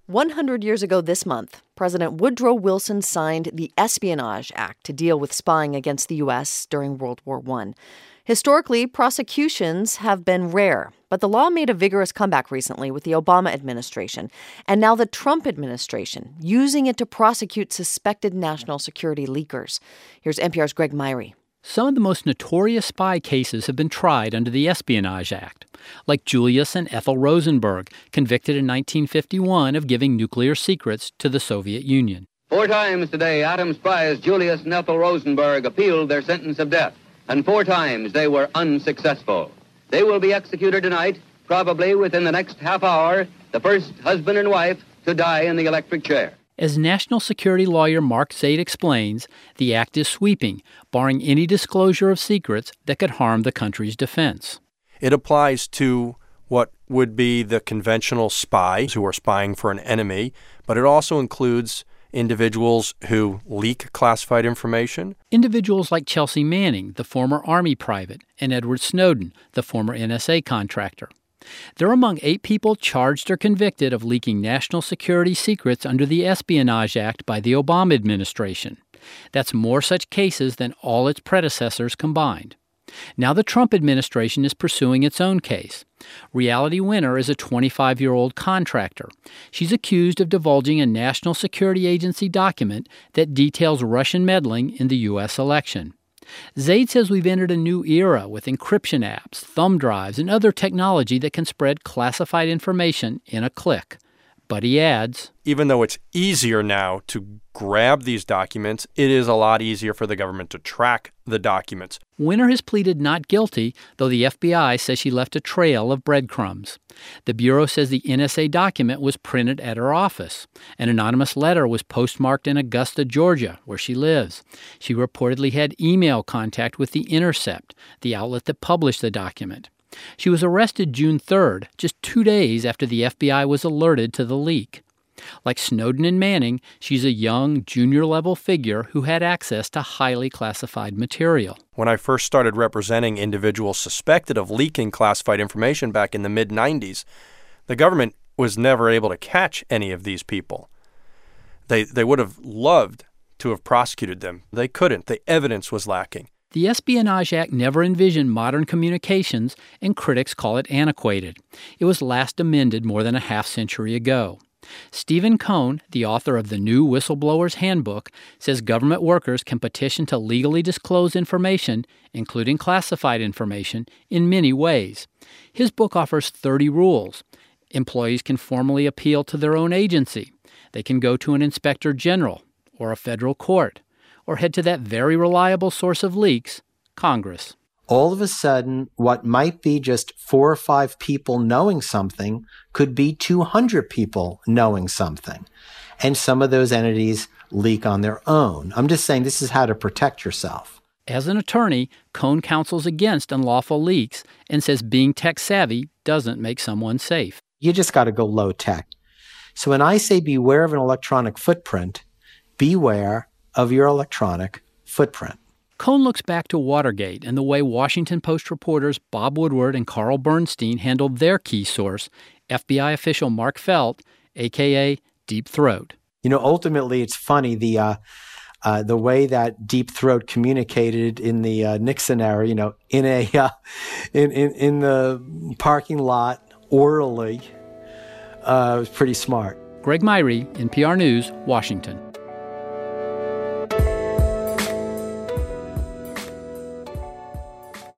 100 years ago this month, President Woodrow Wilson signed the Espionage Act to deal with spying against the U.S. during World War I. Historically, prosecutions have been rare, but the law made a vigorous comeback recently with the Obama administration, and now the Trump administration, using it to prosecute suspected national security leakers. Here's NPR's Greg Myrie. Some of the most notorious spy cases have been tried under the Espionage Act, like Julius and Ethel Rosenberg, convicted in 1951 of giving nuclear secrets to the Soviet Union. 4 times today, atom spies Julius and Ethel Rosenberg appealed their sentence of death, and 4 times they were unsuccessful. They will be executed tonight, probably within the next half hour, the first husband and wife to die in the electric chair. As national security lawyer Mark Zaid explains, the act is sweeping, barring any disclosure of secrets that could harm the country's defense. It applies to what would be the conventional spies who are spying for an enemy, but it also includes individuals who leak classified information. Individuals like Chelsea Manning, the former Army private, and Edward Snowden, the former NSA contractor. They're among 8 people charged or convicted of leaking national security secrets under the Espionage Act by the Obama administration. That's more such cases than all its predecessors combined. Now the Trump administration is pursuing its own case. Reality Winner is a 25-year-old contractor. She's accused of divulging a National Security Agency document that details Russian meddling in the U.S. election. Zaid says we've entered a new era with encryption apps, thumb drives, and other technology that can spread classified information in a click. But he adds, even though it's easier now to grab these documents, it is a lot easier for the government to track the documents. Winner has pleaded not guilty, though the FBI says she left a trail of breadcrumbs. The Bureau says the NSA document was printed at her office. An anonymous letter was postmarked in Augusta, Georgia, where she lives. She reportedly had email contact with The Intercept, the outlet that published the document. She was arrested June 3rd, just 2 days after the FBI was alerted to the leak. Like Snowden and Manning, she's a young, junior-level figure who had access to highly classified material. When I first started representing individuals suspected of leaking classified information back in the mid-'90s, the government was never able to catch any of these people. They would have loved to have prosecuted them. They couldn't. The evidence was lacking. The Espionage Act never envisioned modern communications, and critics call it antiquated. It was last amended more than a half-century ago. Stephen Cohn, the author of the new Whistleblower's Handbook, says government workers can petition to legally disclose information, including classified information, in many ways. His book offers 30 rules. Employees can formally appeal to their own agency. They can go to an inspector general or a federal court, or head to that very reliable source of leaks, Congress. All of a sudden, what might be just 4 or 5 people knowing something could be 200 people knowing something. And some of those entities leak on their own. I'm just saying this is how to protect yourself. As an attorney, Cohn counsels against unlawful leaks and says being tech-savvy doesn't make someone safe. You just got to go low tech. So when I say beware of an electronic footprint, beware of your electronic footprint. Cohn looks back to Watergate and the way Washington Post reporters Bob Woodward and Carl Bernstein handled their key source, FBI official Mark Felt, a.k.a. Deep Throat. You know, ultimately, it's funny, the way that Deep Throat communicated in the Nixon era, you know, in the parking lot orally, was pretty smart. Greg Myrie, NPR News, Washington.